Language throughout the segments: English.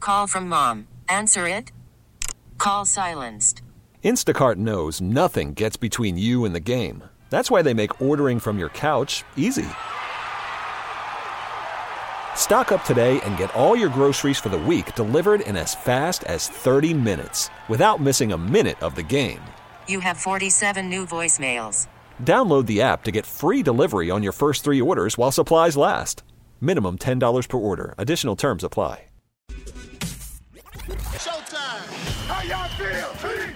Call from mom. Answer it. Call silenced. Instacart knows nothing gets between you and the game. That's why they make ordering from your couch easy. Stock up today and get all your groceries for the week delivered in as fast as 30 minutes without missing a minute of the game. You have 47 new voicemails. Download the app to get free delivery on your first 3 orders while supplies last. Minimum $10 per order. Additional terms apply. Showtime! How y'all feel?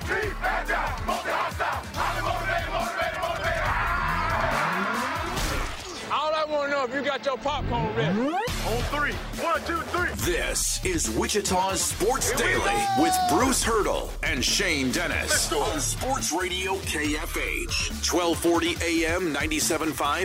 All I want to know if you got your popcorn ready. On 3. 1, 2, 3. This is Wichita's Sports Daily with Bruce Hurdle and Shane Dennis on Sports Radio KFH, 1240 AM, 97.5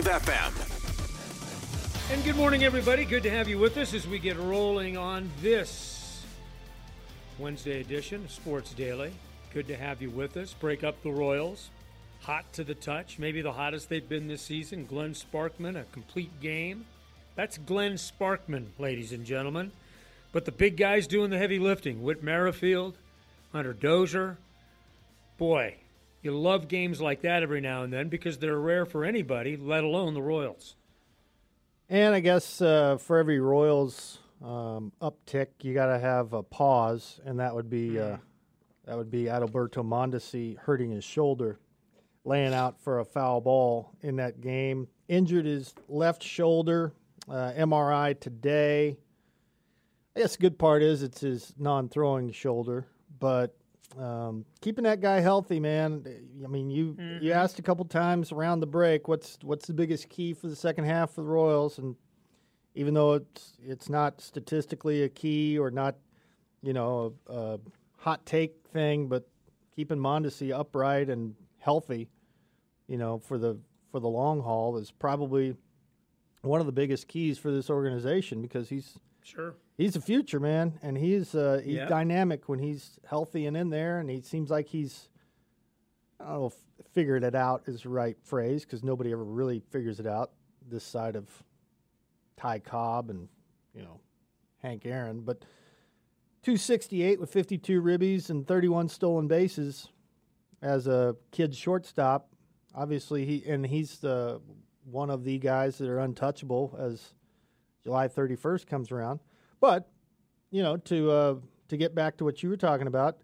FM. And good morning, everybody. Good to have you with us as we get rolling on this Wednesday edition of Sports Daily. Good to have you with us. Break up the Royals. Hot to the touch. Maybe the hottest they've been this season. Glenn Sparkman, a complete game. That's Glenn Sparkman, ladies and gentlemen. But the big guys doing the heavy lifting. Whit Merrifield, Hunter Dozier. Boy, you love games like that every now and then because they're rare for anybody, let alone the Royals. And I guess for every Royals uptick, you got to have a pause, and that would be Adalberto Mondesi hurting his shoulder, laying out for a foul ball in that game. Injured his left shoulder, MRI today. I guess the good part is it's his non-throwing shoulder, but keeping that guy healthy, man. I mean, you asked a couple times around the break, what's the biggest key for the second half for the Royals? And even though it's not statistically a key or not, a hot take thing, but keeping Mondesi upright and healthy, for the long haul is probably one of the biggest keys for this organization because he's the future, man, and he's dynamic when he's healthy and in there, and he seems like he's, I don't know if figured it out is the right phrase because nobody ever really figures it out this side of Ty Cobb and, Hank Aaron, but 268 with 52 ribbies and 31 stolen bases as a kid shortstop. Obviously, he's one of the guys that are untouchable as July 31st comes around. But, to get back to what you were talking about,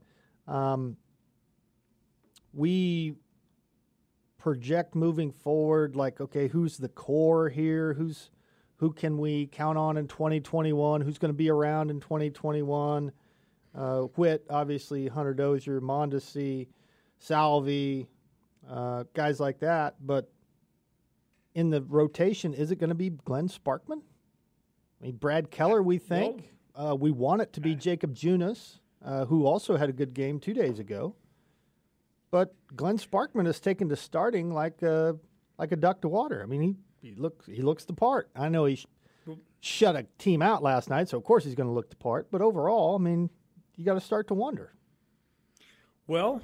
we project moving forward like, okay, who's the core here? Who can we count on in 2021? Who's going to be around in 2021? Whit, obviously, Hunter Dozier, Mondesi, Salvi, guys like that. But in the rotation, is it going to be Glenn Sparkman? I mean, Brad Keller, we think. We want it to be Jacob Junis, who also had a good game 2 days ago. But Glenn Sparkman is taken to starting like a duck to water. I mean, he looks the part. I know he shut a team out last night, so of course he's going to look the part. But overall, I mean, you got to start to wonder. Well,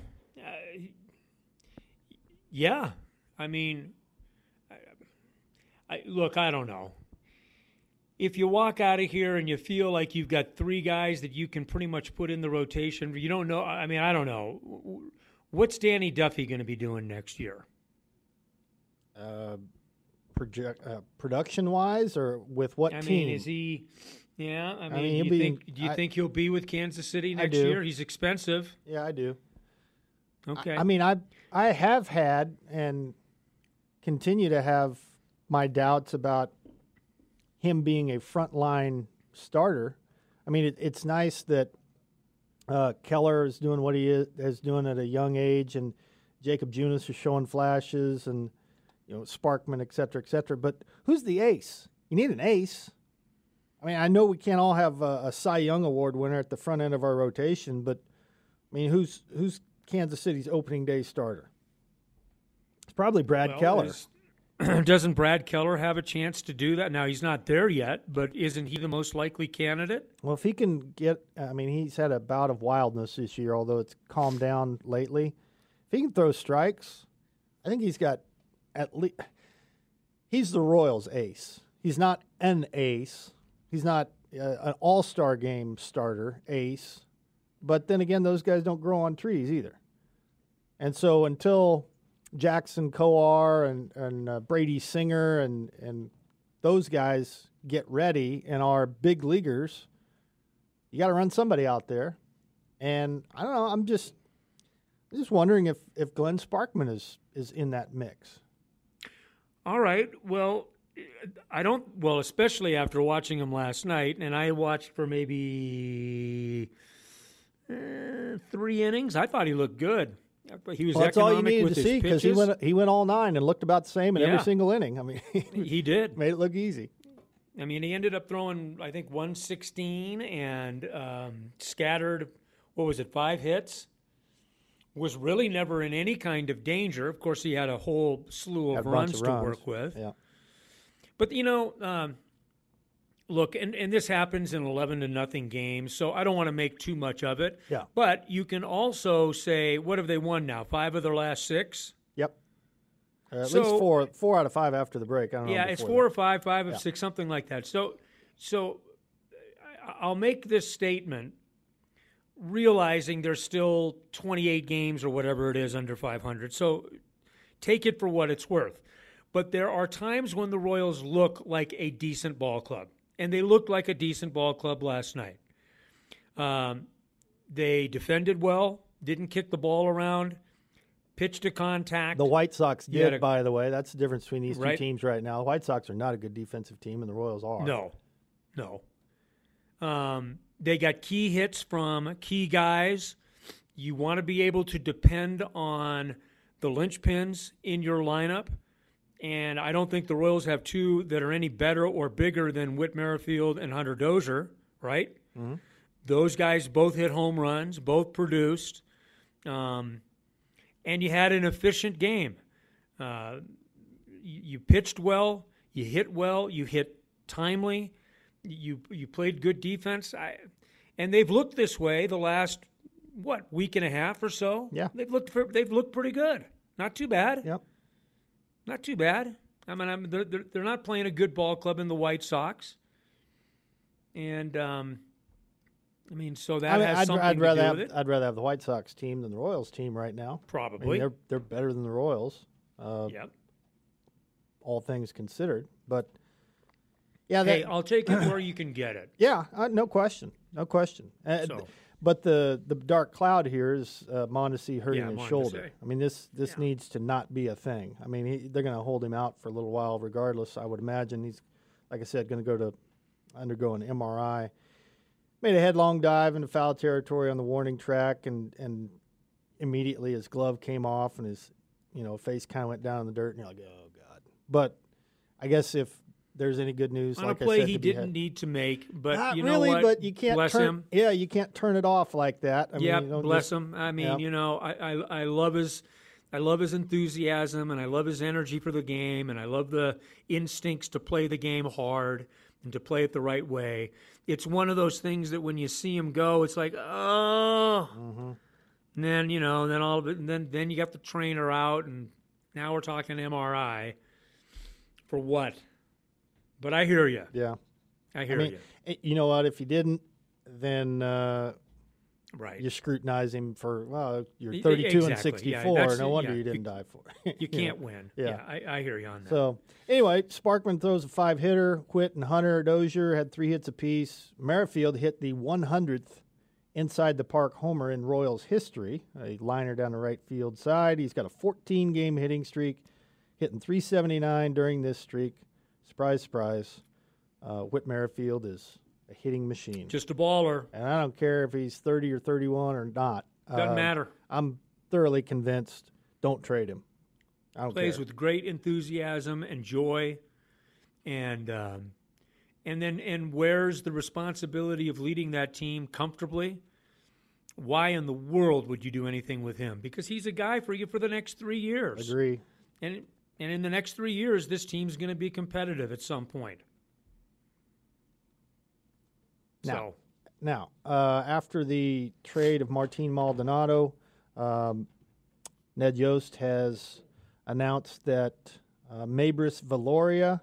yeah. I mean, look, I don't know. If you walk out of here and you feel like you've got 3 guys that you can pretty much put in the rotation, you don't know. I mean, I don't know. What's Danny Duffy going to be doing next year? Production-wise, or with what team? I mean, is he? Yeah, I mean, do you think he'll be with Kansas City next year? He's expensive. Yeah, I do. Okay. I mean, I have had and continue to have my doubts about him being a frontline starter. I mean, it's nice that Keller is doing what he is doing at a young age, and Jacob Junis is showing flashes, and Sparkman, et cetera, but who's the ace? You need an ace. I mean, I know we can't all have a Cy Young Award winner at the front end of our rotation, but I mean, who's Kansas City's opening day starter? It's probably Brad Keller. Doesn't Brad Keller have a chance to do that? Now, he's not there yet, but isn't he the most likely candidate? Well, if he can he's had a bout of wildness this year, although it's calmed down lately. If he can throw strikes, I think he's got at least – he's the Royals' ace. He's not an ace. He's not an all-star game starter, ace. But then again, those guys don't grow on trees either. And so until Jackson Coar and Brady Singer and those guys get ready and are big leaguers, you got to run somebody out there. And I don't know, I'm just wondering if Glenn Sparkman is in that mix. All right. Well, especially after watching him last night, and I watched for maybe 3 innings. I thought he looked good. He was that's all you economic needed with to his see, because pitches. he went all 9 and looked about the same in every Yeah. single inning. I mean, He did. made it look easy. I mean, he ended up throwing, I think, 116 and scattered, 5 hits? Was really never in any kind of danger. Of course, he had a whole slew of Had a bunch runs of to runs. work with. Yeah. But, look, and this happens in 11-0 games, so I don't want to make too much of it. Yeah. But you can also say, what have they won now? 5 of their last 6? Yep. At So- least four out of 5 after the break. I don't know. Yeah, it's before 4 that. or 5, 5 of 6, something like that. So I'll make this statement, realizing there's still 28 games or whatever it is under 500. So take it for what it's worth. But there are times when the Royals look like a decent ball club, and they looked like a decent ball club last night. They defended well, didn't kick the ball around, pitched to contact. The White Sox You had did, by the way. That's the difference between these two Right. teams right now. The White Sox are not a good defensive team, and the Royals are. No. They got key hits from key guys. You want to be able to depend on the linchpins in your lineup. And I don't think the Royals have 2 that are any better or bigger than Whit Merrifield and Hunter Dozier, right? Mm-hmm. Those guys both hit home runs, both produced. And you had an efficient game. You pitched well, you hit well, you hit timely. You played good defense, and they've looked this way the last week and a half or so. Yeah, they've looked pretty good. Not too bad. Yep. Not too bad. I mean, they're not playing a good ball club in the White Sox, and so that has something to do with it. I'd rather have the White Sox team than the Royals team right now. Probably. I mean, they're better than the Royals. Yep. All things considered, but. Yeah, Hey, I'll take it where you can get it. Yeah, no question. So. But the dark cloud here is Mondesi hurting his Mondesi. shoulder. I mean, this needs to not be a thing. I mean, they're going to hold him out for a little while regardless. I would imagine he's, like I said, going to undergo an MRI. Made a headlong dive into foul territory on the warning track, and immediately his glove came off and his face kind of went down in the dirt, and you're like, oh God. But I guess if there's any good news, On like a play I said, he didn't need to make, but not you know really, what? but you can't bless him. Yeah, you can't turn it off like that. Bless him. I mean, I love his enthusiasm, and I love his energy for the game, and I love the instincts to play the game hard and to play it the right way. It's one of those things that when you see him go, it's like, oh. Mm-hmm. And then all of it, and then you got the trainer out, and now we're talking MRI. For what? But I hear you. Yeah. I hear you. You know what? If you didn't, then Right. you scrutinize him for, you're 32 and 64. Yeah, no wonder you didn't die for it. You can't win. Yeah. I hear you on that. So, anyway, Sparkman throws a 5-hitter. Whit and Hunter Dozier had 3 hits apiece. Merrifield hit the 100th inside the park homer in Royals history, a liner down the right field side. He's got a 14-game hitting streak, hitting .379 during this streak. Surprise, surprise. Whit Merrifield is a hitting machine. Just a baller. And I don't care if he's 30 or 31 or not. Doesn't matter. I'm thoroughly convinced. Don't trade him. I don't Plays care. with great enthusiasm and joy, and wears the responsibility of leading that team comfortably. Why in the world would you do anything with him? Because he's a guy for you for the next 3 years. Agree. And in the next 3 years, this team's going to be competitive at some point. Now, after the trade of Martin Maldonado, Ned Yost has announced that Maybris Valoria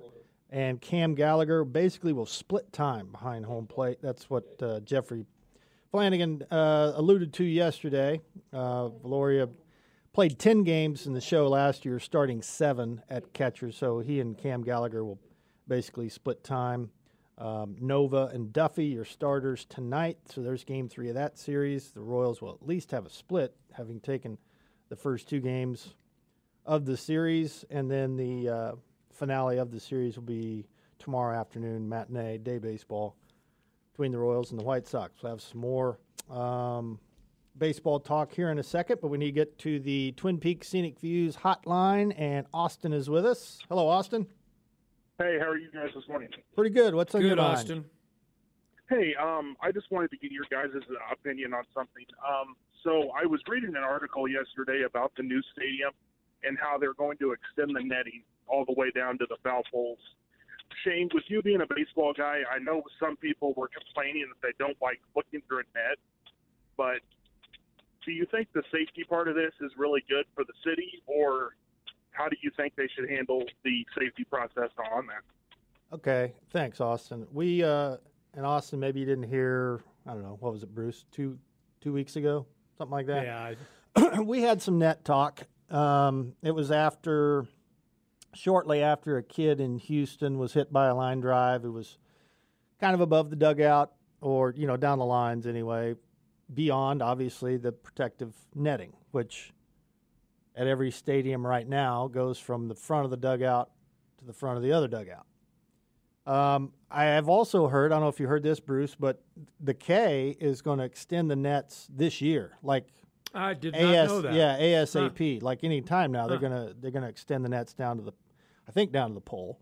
and Cam Gallagher basically will split time behind home plate. That's what Jeffrey Flanagan alluded to yesterday. Valoria played 10 games in the show last year, starting 7 at catcher, so he and Cam Gallagher will basically split time. Nova and Duffy, your starters tonight, so there's Game 3 of that series. The Royals will at least have a split, having taken the first 2 games of the series, and then the finale of the series will be tomorrow afternoon, matinee, day baseball between the Royals and the White Sox. We'll have some more baseball talk here in a second, but we need to get to the Twin Peaks Scenic Views hotline, and Austin is with us. Hello, Austin. Hey, how are you guys this morning? Pretty good. What's on your mind? Austin. Hey, I just wanted to get your guys' opinion on something. So I was reading an article yesterday about the new stadium and how they're going to extend the netting all the way down to the foul poles. Shane, with you being a baseball guy, I know some people were complaining that they don't like looking through a net, but do you think the safety part of this is really good for the city, or how do you think they should handle the safety process on that? Okay, thanks, Austin. We and Austin, maybe you didn't hear, I don't know, what was it, Bruce, two weeks ago? Something like that? Yeah. We had some net talk. It was shortly after a kid in Houston was hit by a line drive. It was kind of above the dugout, or, down the lines anyway, beyond, obviously, the protective netting, which at every stadium right now goes from the front of the dugout to the front of the other dugout. I have also heard, I don't know if you heard this, Bruce, but the K is going to extend the nets this year. Like I did not know that. Yeah, ASAP. Like any time now, they're gonna extend the nets down to the pole.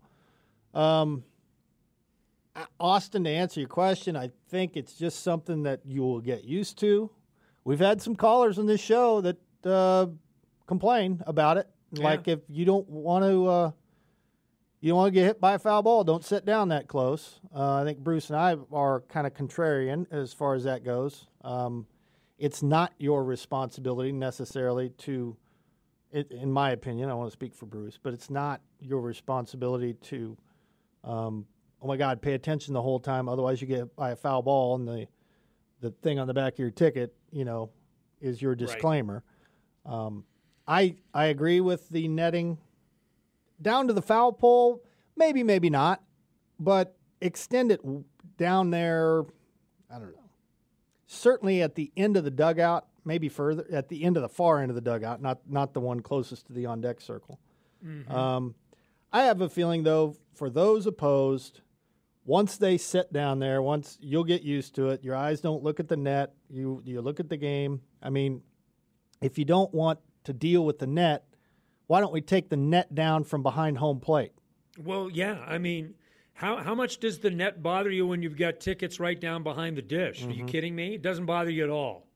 Austin, to answer your question, I think it's just something that you will get used to. We've had some callers on this show that complain about it. Yeah. Like if you don't want to get hit by a foul ball, don't sit down that close. I think Bruce and I are kind of contrarian as far as that goes. It's not your responsibility necessarily to, in my opinion, I want to speak for Bruce, but it's not your responsibility to, oh my God, pay attention the whole time. Otherwise you get hit by a foul ball, and the thing on the back of your ticket, is your disclaimer. Right. I agree with the netting down to the foul pole, maybe not, but extend it down there, I don't know. Certainly at the end of the dugout, maybe further, at the end of the far end of the dugout, not the one closest to the on-deck circle. Mm-hmm. I have a feeling, though, for those opposed, once they sit down there, once you'll get used to it, your eyes don't look at the net, you look at the game. I mean, if you don't want to deal with the net, why don't we take the net down from behind home plate? Well, yeah. I mean, how much does the net bother you when you've got tickets right down behind the dish? Mm-hmm. Are you kidding me? It doesn't bother you at all.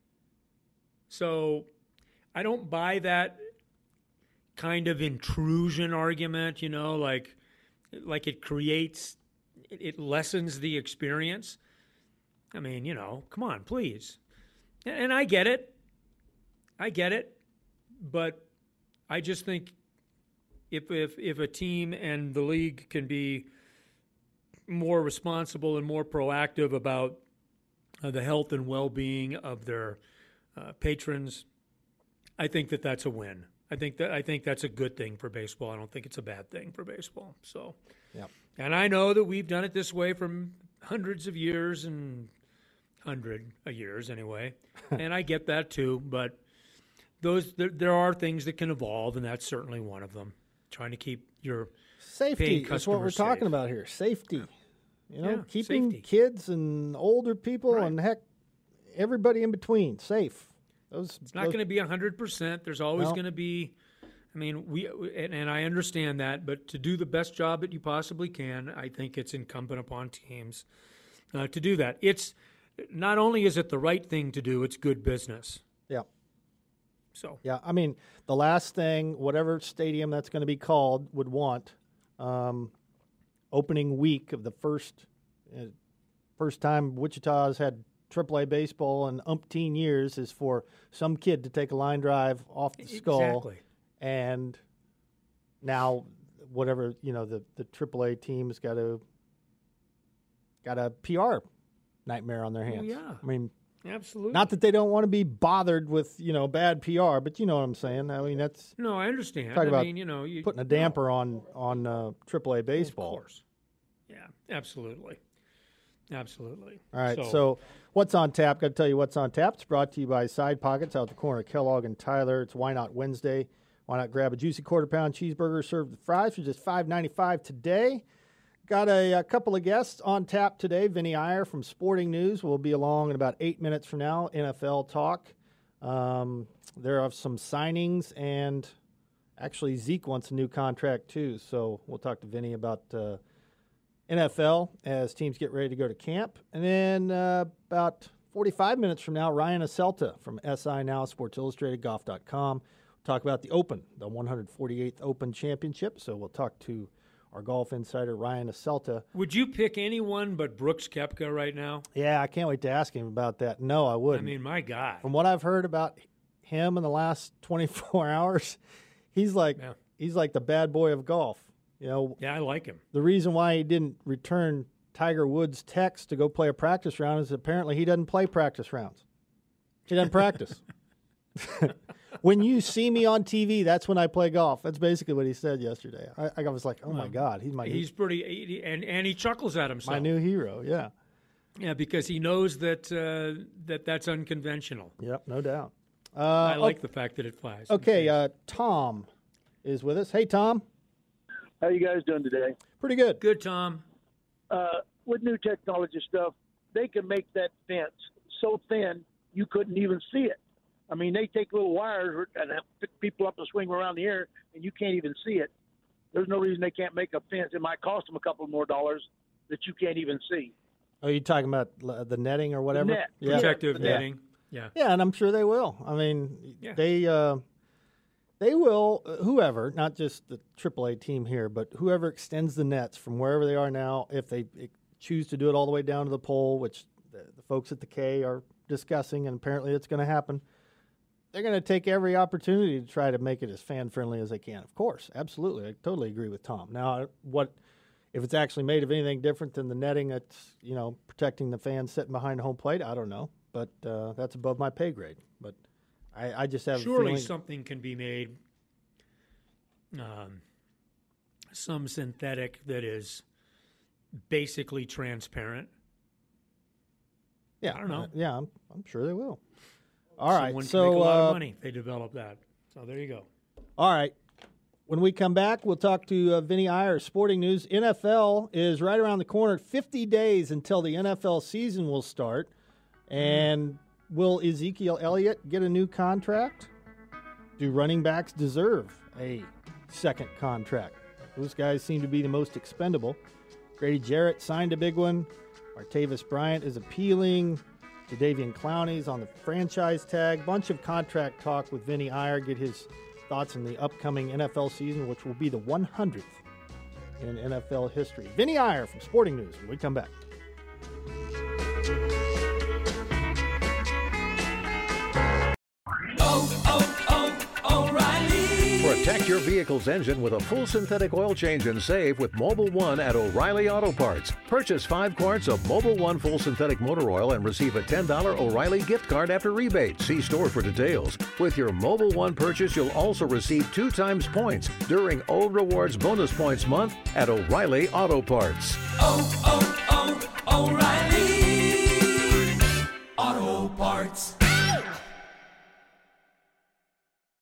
So I don't buy that kind of intrusion argument, like it lessens the experience. I mean, come on, please. And I get it. But I just think if a team and the league can be more responsible and more proactive about the health and well-being of their patrons, I think that's a win. I think that's a good thing for baseball. I don't think it's a bad thing for baseball. So, yeah. And I know that we've done it this way for hundreds of years and 100 years anyway, and I get that too. But there are things that can evolve, and that's certainly one of them. Trying to keep your safety is what we're talking about here. Safety, keeping safety. Kids and older people and heck, everybody in between safe. It's not going to be 100%. There's always going to be. I mean, and I understand that, but to do the best job that you possibly can, I think it's incumbent upon teams to do that. It's not only is it the right thing to do, it's good business. Yeah. So yeah, I mean, the last thing, whatever stadium that's going to be called would want, opening week of the first time Wichita has had AAA baseball in umpteen years is for some kid to take a line drive off the skull. Exactly. And now whatever, the AAA team's got a PR nightmare on their hands. Yeah. I mean, absolutely. not that they don't want to be bothered with, bad PR, but you know what I'm saying. I mean, that's no, I understand. talk about you putting a damper on AAA baseball. Of course. Yeah, absolutely. Absolutely. All right, so what's on tap? Got to tell you what's on tap. It's brought to you by Side Pockets out the corner of Kellogg and Tyler. It's Why Not Wednesday. Why not grab a juicy quarter-pound cheeseburger served with fries for just $5.95 today? Got a couple of guests on tap today. Vinny Iyer from Sporting News will be along in about 8 minutes from now. NFL talk. There are some signings, and actually Zeke wants a new contract too. So we'll talk to Vinny about NFL as teams get ready to go to camp. And then about 45 minutes from now, Ryan Aselta from SI Now, SportsIllustratedGolf.com. We'll talk about the Open, the 148th Open Championship. So we'll talk to our golf insider, Ryan Aselta. Would you pick anyone but Brooks Koepka right now? Yeah, I can't wait to ask him about that. No, I wouldn't. I mean, my God. From what I've heard about him in the last 24 hours, he's like the bad boy of golf. Yeah, I like him. The reason why he didn't return Tiger Woods' text to go play a practice round is apparently he doesn't play practice rounds. He doesn't practice. When you see me on TV, that's when I play golf. That's basically what he said yesterday. I was like, oh, my God. He's pretty – and he chuckles at himself. My new hero, yeah. Yeah, because he knows that that's unconventional. Yep, no doubt. I like the fact that it flies. Okay, Tom is with us. Hey, Tom. How you guys doing today? Pretty good. Good, Tom. With new technology stuff, they can make that fence so thin you couldn't even see it. I mean, they take little wires and pick people up to swing around the air, and you can't even see it. There's no reason they can't make a fence. It might cost them a couple more dollars that you can't even see. Are you talking about the netting or whatever? The net. Yeah. Protective netting. Yeah. Yeah, and I'm sure they will. I mean, they will, whoever, not just the AAA team here, but whoever extends the nets from wherever they are now, if they choose to do it all the way down to the pole, which the folks at the K are discussing, and apparently it's going to happen, they're going to take every opportunity to try to make it as fan-friendly as they can. Of course, absolutely. I totally agree with Tom. Now, what if it's actually made of anything different than the netting that's, protecting the fans sitting behind the home plate? I don't know, but that's above my pay grade. But I just have surely a feeling something can be made, some synthetic that is basically transparent. Yeah, I don't know. Yeah, I'm sure they will. All right, Someone so can make a lot of money if they develop that. So there you go. All right. When we come back, we'll talk to Vinny Iyer, Sporting News. NFL is right around the corner. 50 days until the NFL season will start. And will Ezekiel Elliott get a new contract? Do running backs deserve a second contract? Those guys seem to be the most expendable. Grady Jarrett signed a big one. Martavis Bryant is appealing. Jadeveon Clowney's on the franchise tag. Bunch of contract talk with Vinny Iyer. Get his thoughts on the upcoming NFL season, which will be the 100th in NFL history. Vinny Iyer from Sporting News when we come back. Protect your vehicle's engine with a full synthetic oil change and save with Mobil 1 at O'Reilly Auto Parts. Purchase 5 quarts of Mobil 1 full synthetic motor oil and receive a $10 O'Reilly gift card after rebate. See store for details. With your Mobil 1 purchase, you'll also receive 2 times points during O Rewards Bonus Points Month at O'Reilly Auto Parts. O'Reilly Auto Parts.